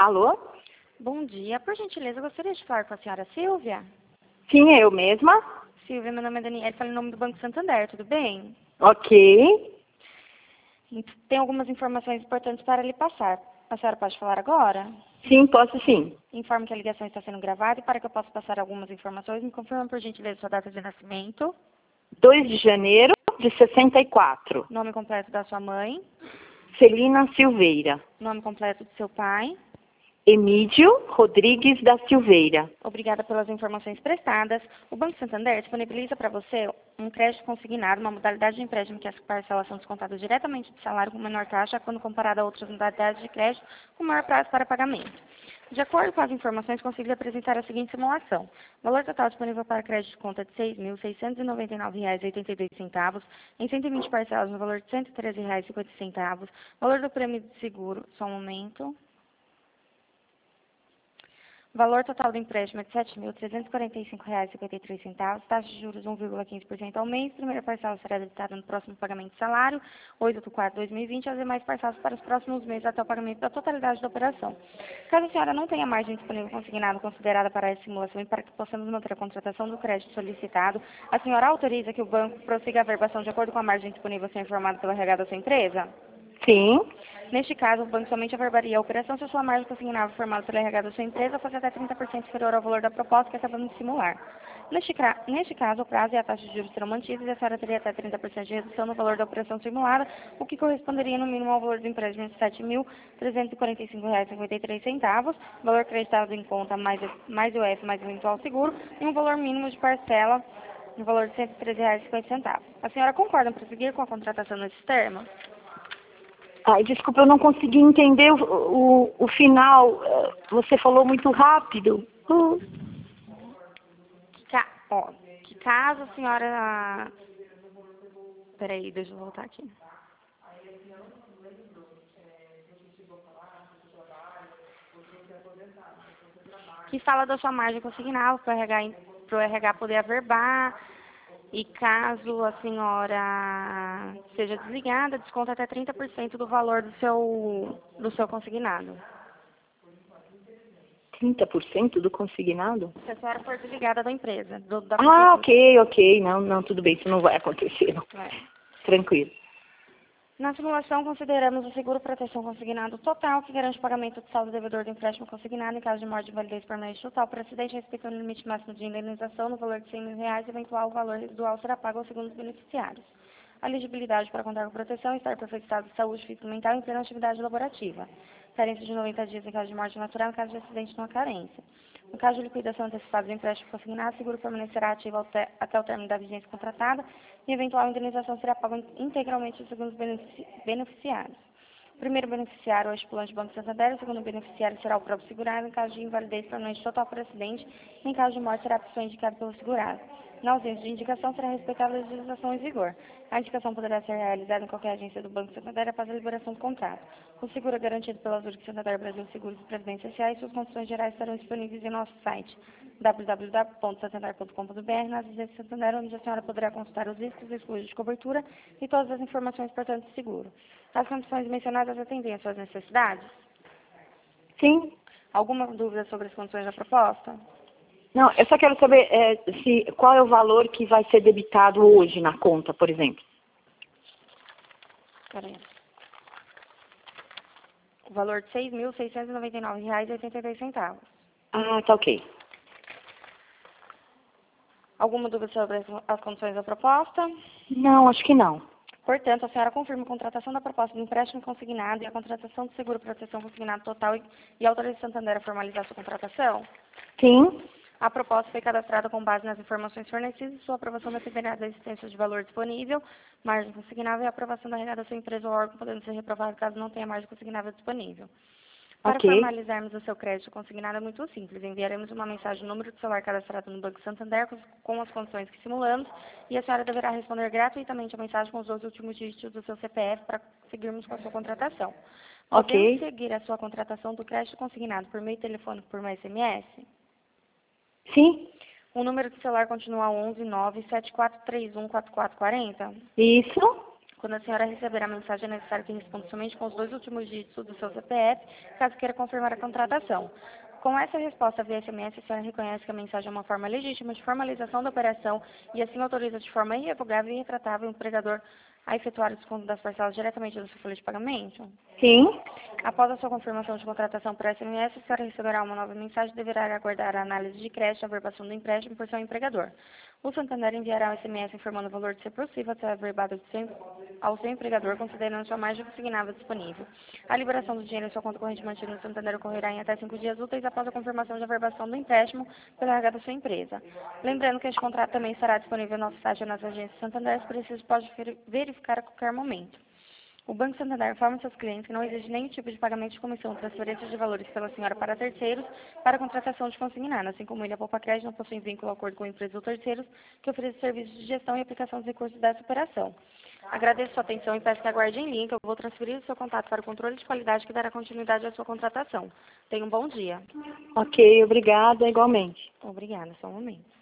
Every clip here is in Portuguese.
Alô? Bom dia. Por gentileza, eu gostaria de falar com a senhora Silvia. Sim, é eu mesma. Silvia, meu nome é Daniela, falo em nome do Banco Santander, tudo bem? Ok. Tem algumas informações importantes para lhe passar. A senhora pode falar agora? Sim, posso sim. Informo que a ligação está sendo gravada e para que eu possa passar algumas informações, me confirma por gentileza sua data de nascimento, 2 de janeiro de 64. nome completo da sua mãe, Celina Silveira. nome completo do seu pai. Emídio Rodrigues da Silveira. Obrigada pelas informações prestadas. O Banco Santander disponibiliza para você um crédito consignado, uma modalidade de empréstimo que as parcelas são descontadas diretamente do salário com menor taxa quando comparada a outras modalidades de crédito com maior prazo para pagamento. De acordo com as informações, consigo lhe apresentar a seguinte simulação. O valor total disponível para crédito de conta é de R$ 6.699,82, em 120 parcelas no valor de R$ 113,50. Valor do prêmio de seguro, só um momento. O valor total do empréstimo é de R$ 7.345,53, taxa de juros 1,15% ao mês. Primeira parcela será debitada no próximo pagamento de salário, 8 de 4 de 2020, as demais parcelas para os próximos meses até o pagamento da totalidade da operação. Caso a senhora não tenha margem disponível consignada considerada para essa simulação e para que possamos manter a contratação do crédito solicitado, a senhora autoriza que o banco prossiga a verbação de acordo com a margem disponível a ser informado pelo RH da sua empresa? Sim. Neste caso, o banco somente averbaria a operação se a sua margem consignável formada pela RH da sua empresa fosse até 30% inferior ao valor da proposta que acabamos de simular. Neste caso, o prazo e a taxa de juros serão mantidos e a senhora teria até 30% de redução no valor da operação simulada, o que corresponderia no mínimo ao valor do empréstimo de R$ 7.345,53, valor acreditado em conta mais o F mais eventual seguro, e um valor mínimo de parcela no valor de R$ 113,50. A senhora concorda em prosseguir com a contratação nesses termos? Ai, desculpa, eu não consegui entender o final. Você falou muito rápido. Que caso a senhora... Peraí, deixa eu voltar aqui. Que fala da sua margem consignável para o RH poder averbar. E caso a senhora seja desligada, desconta até 30% do valor do seu consignado. 30% do consignado? Se a senhora for desligada da empresa. Ok. Não, tudo bem, isso não vai acontecer. Não. Tranquilo. Na simulação, consideramos o seguro proteção consignado total, que garante o pagamento do saldo devedor do empréstimo consignado em caso de morte de validez permanente total por acidente, respeitando o limite máximo de indenização no valor de R$ 100.000, eventual valor residual será pago aos segundos beneficiários. A elegibilidade para contar com proteção está em perfeito estado de saúde física e mental em plena atividade laborativa. Carência de 90 dias em caso de morte natural, em caso de acidente não há carência. No caso de liquidação antecipada do empréstimo consignado, o seguro permanecerá ativo até o término da vigência contratada e eventual indenização será paga integralmente aos segundos beneficiários. O primeiro beneficiário é o estipulante do Banco Santander, o segundo beneficiário será o próprio segurado em caso de invalidez permanente total por acidente e em caso de morte será a pessoa indicada pelo segurado. Na ausência de indicação, será respeitada a legislação em vigor. A indicação poderá ser realizada em qualquer agência do Banco Santander após a liberação do contrato. O seguro é garantido pela Zurich Santander Brasil Seguros e Previdência S.A. e suas condições gerais estarão disponíveis em nosso site www.santander.com.br, nas agências de Santander, onde a senhora poderá consultar os riscos e exclusivos de cobertura e todas as informações importantes do seguro. As condições mencionadas atendem às suas necessidades? Sim. Alguma dúvida sobre as condições da proposta? Não, eu só quero saber qual é o valor que vai ser debitado hoje na conta, por exemplo. Peraí. O valor de R$ 6.699,82. Ah, tá ok. Alguma dúvida sobre as condições da proposta? Não, acho que não. Portanto, a senhora confirma a contratação da proposta de empréstimo consignado e a contratação do seguro proteção consignado total e autoriza o Santander a formalizar sua contratação? Sim. A proposta foi cadastrada com base nas informações fornecidas e sua aprovação dependerá da existência de valor disponível, margem consignável e a aprovação da regada da sua empresa ou órgão, podendo ser reprovado caso não tenha margem consignável disponível. Para formalizarmos o seu crédito consignado é muito simples. Enviaremos uma mensagem no número de celular cadastrado no Banco Santander com as condições que simulamos e a senhora deverá responder gratuitamente a mensagem com os dois últimos dígitos do seu CPF para seguirmos com a sua contratação. Podemos seguir a sua contratação do crédito consignado por meio telefônico por meio SMS? Sim. O número do celular continua 11 97431 4440? Isso. Quando a senhora receber a mensagem, é necessário que responda somente com os 2 últimos dígitos do seu CPF, caso queira confirmar a contratação. Com essa resposta via SMS, a senhora reconhece que a mensagem é uma forma legítima de formalização da operação e assim autoriza de forma irrevogável e irretratável o empregador a efetuar o desconto das parcelas diretamente do seu folha de pagamento? Sim. Após a sua confirmação de contratação por SMS, a senhora receberá uma nova mensagem e deverá aguardar a análise de crédito e a averbação do empréstimo por seu empregador. O Santander enviará um SMS informando o valor de ser possível a ser averbado ao seu empregador, considerando sua margem consignável disponível. A liberação do dinheiro em sua conta corrente mantida no Santander ocorrerá em até 5 dias úteis após a confirmação de averbação do empréstimo pela RH da sua empresa. Lembrando que este contrato também estará disponível no nosso site ou nas agências Santander, se preciso pode verificar a qualquer momento. O Banco Santander informa seus clientes que não exige nenhum tipo de pagamento de comissão ou transferência de valores pela senhora para terceiros para a contratação de consignado, assim como ele, a Poupa Crédito, não possui vínculo ou acordo com empresas ou terceiros que ofereçam serviços de gestão e aplicação dos recursos dessa operação. Agradeço sua atenção e peço que aguarde em linha, que eu vou transferir o seu contato para o controle de qualidade que dará continuidade à sua contratação. Tenha um bom dia. Ok, obrigada, igualmente. Obrigada, só um momento.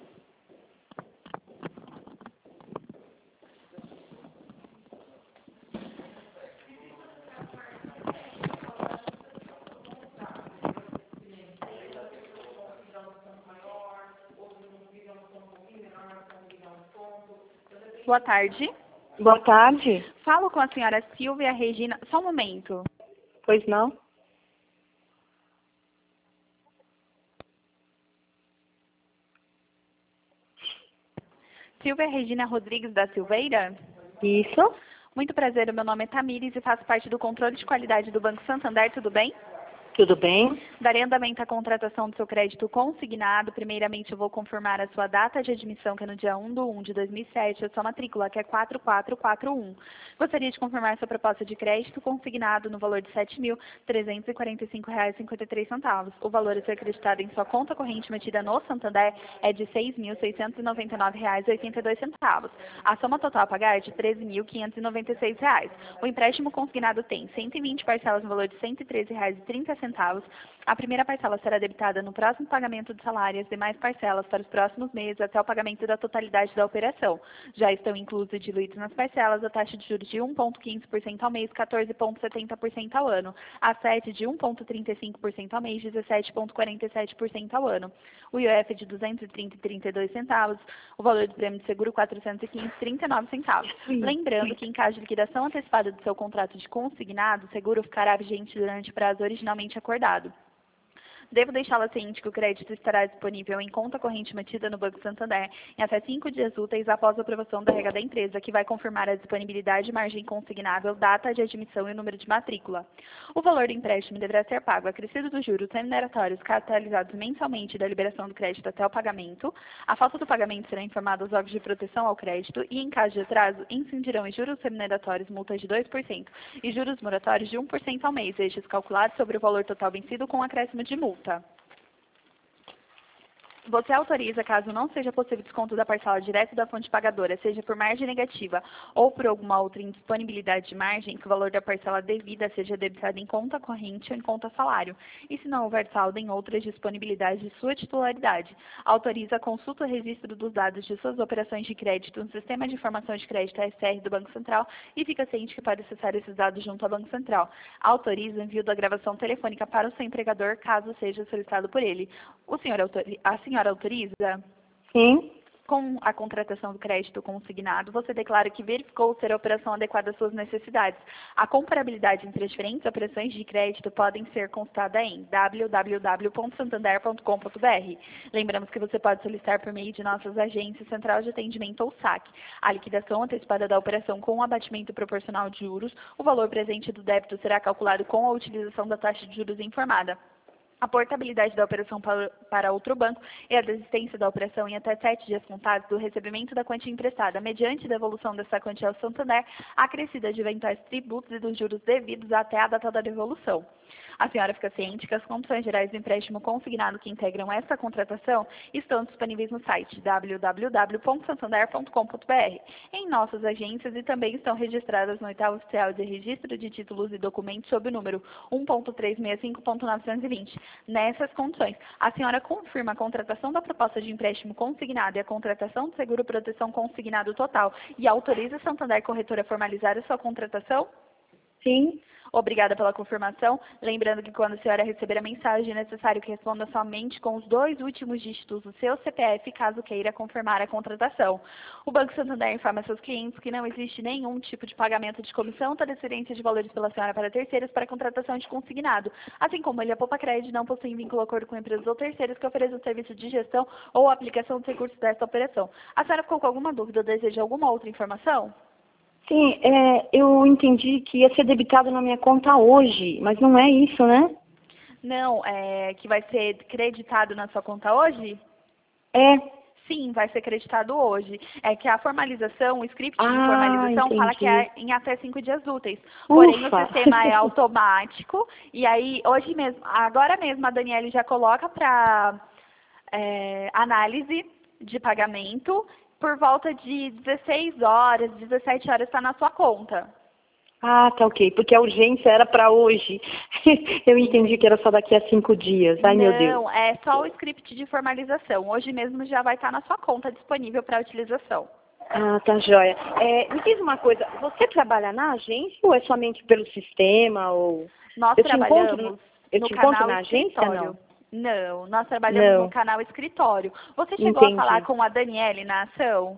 Boa tarde. Boa tarde. Falo com a senhora Silvia Regina. Só um momento. Pois não? Silvia Regina Rodrigues da Silveira? Isso. Muito prazer, o meu nome é Tamires e faço parte do controle de qualidade do Banco Santander, tudo bem? Tudo bem? Darei andamento à contratação do seu crédito consignado. Primeiramente, eu vou confirmar a sua data de admissão, que é no dia 1/1/2007, a sua matrícula, que é 4441. Gostaria de confirmar sua proposta de crédito consignado no valor de R$ 7.345,53. O valor a ser acreditado em sua conta corrente mantida no Santander é de R$ 6.699,82. A soma total a pagar é de R$ 13.596. O empréstimo consignado tem 120 parcelas no valor de R$ 113,30. A primeira parcela será debitada no próximo pagamento do salário e as demais parcelas para os próximos meses até o pagamento da totalidade da operação. Já estão inclusos e diluídos nas parcelas a taxa de juros de 1,15% ao mês, 14,70% ao ano, a 7 de 1,35% ao mês, 17,47% ao ano. O IOF é de R$ 230,32, o valor do prêmio de seguro R$ 415,39. Lembrando que em caso de liquidação antecipada do seu contrato de consignado, o seguro ficará vigente durante o prazo originalmente acordado. Devo deixá-la ciente que o crédito estará disponível em conta corrente mantida no Banco Santander em até 5 dias úteis após a aprovação da regra da empresa, que vai confirmar a disponibilidade, margem consignável, data de admissão e número de matrícula. O valor do empréstimo deverá ser pago acrescido dos juros remuneratórios capitalizados mensalmente da liberação do crédito até o pagamento. A falta do pagamento será informada aos órgãos de proteção ao crédito e, em caso de atraso, incidirão em juros remuneratórios multas de 2% e juros moratórios de 1% ao mês, estes calculados sobre o valor total vencido com acréscimo de multa. Você autoriza, caso não seja possível desconto da parcela direto da fonte pagadora, seja por margem negativa ou por alguma outra indisponibilidade de margem, que o valor da parcela devida seja debitado em conta corrente ou em conta salário, e se não houver saldo em outras disponibilidades de sua titularidade. Autoriza a consulta e registro dos dados de suas operações de crédito no Sistema de Informação de Crédito SR do Banco Central e fica ciente que pode acessar esses dados junto ao Banco Central. Autoriza o envio da gravação telefônica para o seu empregador, caso seja solicitado por ele. A senhora autoriza? Sim. Com a contratação do crédito consignado, você declara que verificou ser a operação adequada às suas necessidades. A comparabilidade entre as diferentes operações de crédito podem ser consultada em www.santander.com.br. Lembramos que você pode solicitar por meio de nossas agências Central de Atendimento ou SAC. A liquidação antecipada da operação com o abatimento proporcional de juros, o valor presente do débito será calculado com a utilização da taxa de juros informada. A portabilidade da operação para outro banco e a desistência da operação em até 7 dias contados do recebimento da quantia emprestada, mediante devolução dessa quantia ao Santander, acrescida de eventuais tributos e dos juros devidos até a data da devolução. A senhora fica ciente que as condições gerais do empréstimo consignado que integram esta contratação estão disponíveis no site www.santander.com.br, em nossas agências e também estão registradas no edital oficial de registro de títulos e documentos sob o número 1.365.920. Nessas condições, a senhora confirma a contratação da proposta de empréstimo consignado e a contratação do seguro proteção consignado total e autoriza a Santander Corretora a formalizar a sua contratação? Sim. Obrigada pela confirmação. Lembrando que quando a senhora receber a mensagem, é necessário que responda somente com os 2 últimos dígitos do seu CPF, caso queira confirmar a contratação. O Banco Santander informa seus clientes que não existe nenhum tipo de pagamento de comissão ou transferência de valores pela senhora para terceiros para contratação de consignado, assim como ele, a Poupa Crédito, não possui vínculo ou acordo com empresas ou terceiros que ofereçam serviço de gestão ou aplicação dos recursos desta operação. A senhora ficou com alguma dúvida ou deseja alguma outra informação? Sim, eu entendi que ia ser debitado na minha conta hoje, mas não é isso, né? Não, que vai ser creditado na sua conta hoje? É. Sim, vai ser creditado hoje. É que a formalização, o script de formalização entendi. fala que é em até 5 dias úteis. Porém, Ufa. o sistema é automático. E aí, hoje mesmo, agora mesmo, a Daniele já coloca para análise de pagamento. Por volta de 16 horas, 17 horas está na sua conta. Ah, tá ok. Porque a urgência era para hoje. Eu entendi que era só daqui a 5 dias. Ai, meu Deus. Não, é só o script de formalização. Hoje mesmo já vai estar na sua conta disponível para utilização. Ah, tá joia. Me diz uma coisa, você trabalha na agência ou é somente pelo sistema? Ou... Nós eu te trabalhamos encontro canal na agência, escritório. não? Não, nós trabalhamos Não. no canal escritório. Você chegou Entendi. a falar com a Daniele na ação?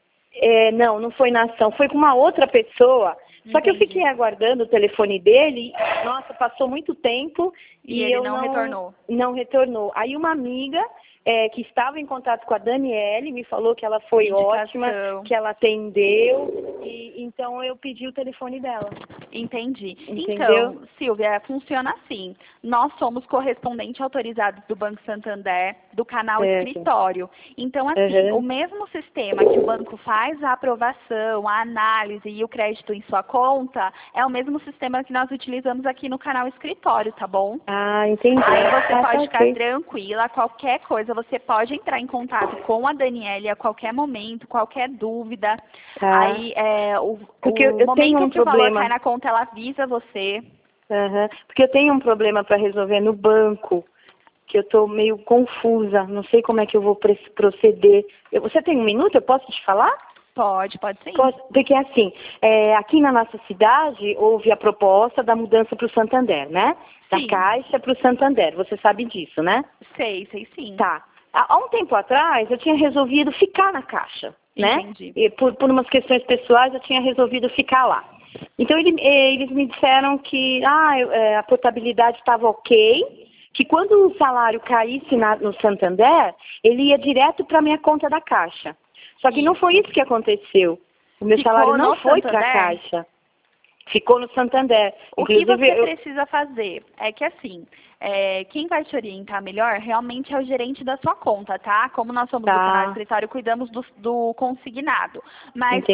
Não foi na ação, foi com uma outra pessoa. Só que eu Entendi. fiquei aguardando o telefone dele. Nossa, passou muito tempo E e ele eu não retornou? Não retornou. Aí uma amiga que estava em contato com a Daniele me falou que ela foi ótima, que ela atendeu. E então eu pedi o telefone dela. Entendi. Entendeu? Então, Silvia, funciona assim. Nós somos correspondentes autorizados do Banco Santander, do canal Certo. escritório. Então, assim, Uhum. o mesmo sistema que o banco faz a aprovação, a análise e o crédito em sua conta, é o mesmo sistema que nós utilizamos aqui no canal escritório, tá bom? Ah, entendi. Aí você tá pode ficar ok. tranquila, qualquer coisa, você pode entrar em contato com a Daniele a qualquer momento, qualquer dúvida. Tá. Aí, Porque eu momento tenho um que o valor problema. cai na conta, ela avisa você. Uhum. Porque eu tenho um problema para resolver no banco, que eu estou meio confusa, não sei como é que eu vou proceder. Você tem 1 minuto? Eu posso te falar? Pode sim. Porque assim, aqui na nossa cidade houve a proposta da mudança para o Santander, né? Da Sim. Caixa para o Santander, você sabe disso, né? Sei sim. Tá. Há um tempo atrás eu tinha resolvido ficar na Caixa, né? Entendi. E por umas questões pessoais eu tinha resolvido ficar lá. Então eles me disseram que a portabilidade estava ok, que quando o salário caísse no Santander, ele ia direto para a minha conta da Caixa. Só que não foi isso que aconteceu. O meu salário não foi para a Caixa. Ficou no Santander. O que você precisa fazer é que assim, quem vai te orientar melhor realmente é o gerente da sua conta, tá? Como nós somos do canal escritório, cuidamos do consignado. Mas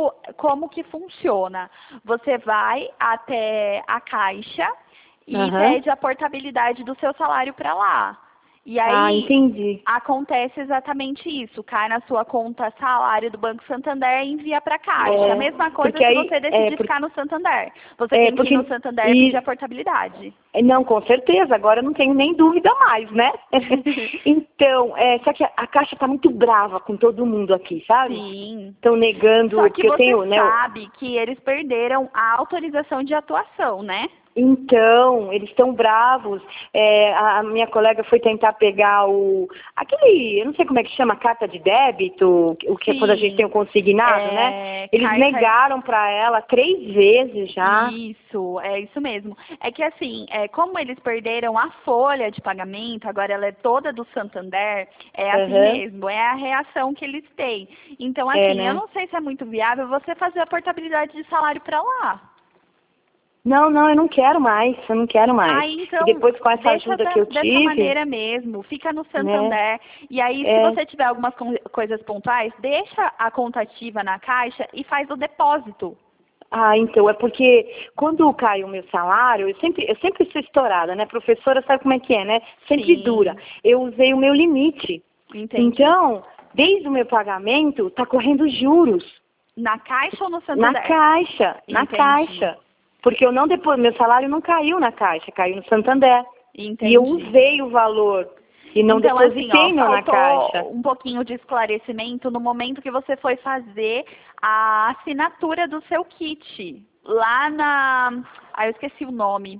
como que funciona? Você vai até a Caixa e pede a portabilidade do seu salário para lá. E aí, entendi. acontece exatamente isso. Cai na sua conta salário do Banco Santander e envia para a Caixa. A mesma coisa se você decidir ficar no Santander. Você tem que ir no Santander e pedir a portabilidade. Não, com certeza. Agora eu não tenho nem dúvida mais, né? Então, só que a Caixa está muito brava com todo mundo aqui, sabe? Sim. Estão negando... Só que porque você sabe que eles perderam a autorização de atuação, né? Então, eles estão bravos. A minha colega foi tentar pegar eu não sei como é que chama, carta de débito, o que é quando a gente tem o consignado, né? Eles negaram para ela 3 vezes já. Isso, é isso mesmo. É que assim, como eles perderam a folha de pagamento, agora ela é toda do Santander, é assim mesmo, é a reação que eles têm. Então, assim, né? eu não sei se é muito viável você fazer a portabilidade de salário para lá. Não, eu não quero mais, Então, e depois com essa ajuda que eu tive... dessa maneira mesmo, fica no Santander. Né? E aí, se você tiver algumas coisas pontuais, deixa a conta ativa na Caixa e faz o depósito. Então, é porque quando cai o meu salário, eu sempre sou estourada, né? Professora sabe como é que é, né? Sempre dura. Eu usei o meu limite. Entendi. Então, desde o meu pagamento, está correndo juros. Na Caixa ou no Santander? Na Caixa. Porque meu salário não caiu na Caixa, caiu no Santander. Entendi. E eu usei o valor e não então, depositei assim, ó, na faltou caixa. um pouquinho de esclarecimento no momento que você foi fazer a assinatura do seu kit. Lá na... eu esqueci o nome.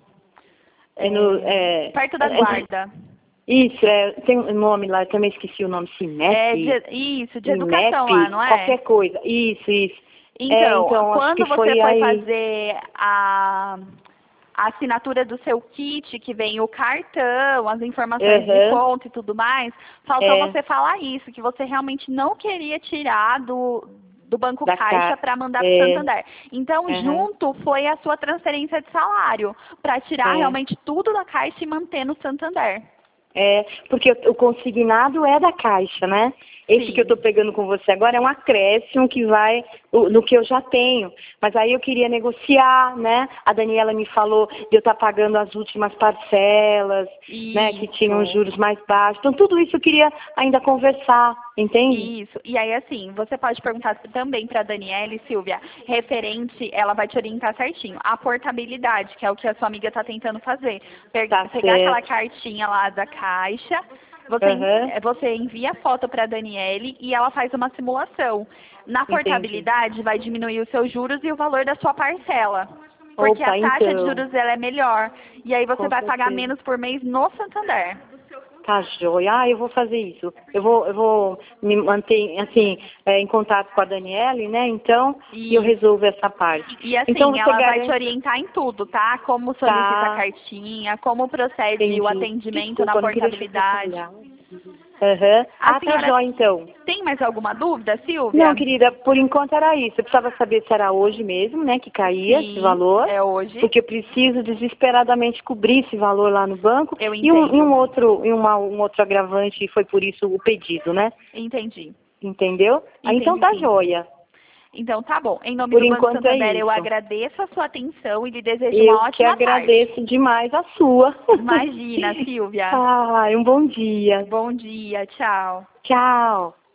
Perto da guarda. Isso, tem um nome lá, eu também esqueci o nome, CIMEP. Isso, de IMEP, educação lá, não é? qualquer coisa. Isso. Então, Então acho quando que você foi foi aí. fazer a assinatura do seu kit, que vem o cartão, as informações de conta e tudo mais, faltou você falar isso, que você realmente não queria tirar do Banco Caixa para mandar para o Santander. Então, junto foi a sua transferência de salário, para tirar realmente tudo da Caixa e manter no Santander. Porque o consignado é da Caixa, né? Esse Sim. que eu estou pegando com você agora é um acréscimo que vai no que eu já tenho. Mas aí eu queria negociar, né? A Daniela me falou de eu estar pagando as últimas parcelas, né? Que tinham juros mais baixos. Então, tudo isso eu queria ainda conversar, entende? Isso. E aí, assim, você pode perguntar também para a Daniela, Silvia, referente, ela vai te orientar certinho. A portabilidade, que é o que a sua amiga está tentando fazer. Pegar aquela cartinha lá da Caixa, você envia a foto para a Daniele e ela faz uma simulação. Na portabilidade, vai diminuir os seus juros e o valor da sua parcela. Porque a taxa de juros ela é melhor. E aí você vai pagar menos por mês no Santander. Tá joia. Eu vou fazer isso. Eu vou me manter, assim, em contato com a Daniele, né? Então, e eu resolvo essa parte. E assim, então, ela vai te orientar em tudo, tá? Como solicita a cartinha, como procede o atendimento na portabilidade. Tá joia, então. Tem mais alguma dúvida, Silvia? Não, querida, por enquanto era isso. Eu precisava saber se era hoje mesmo, né, que caía esse valor. É hoje. Porque eu preciso desesperadamente cobrir esse valor lá no banco. Eu entendo. E um outro agravante, e foi por isso o pedido, né? Entendi. Entendeu? Então tá joia. Então tá bom. Em nome do Banco Santander, eu agradeço a sua atenção e lhe desejo uma ótima tarde. Eu que agradeço demais a sua. Imagina, Silvia. Um bom dia. Bom dia, tchau. Tchau.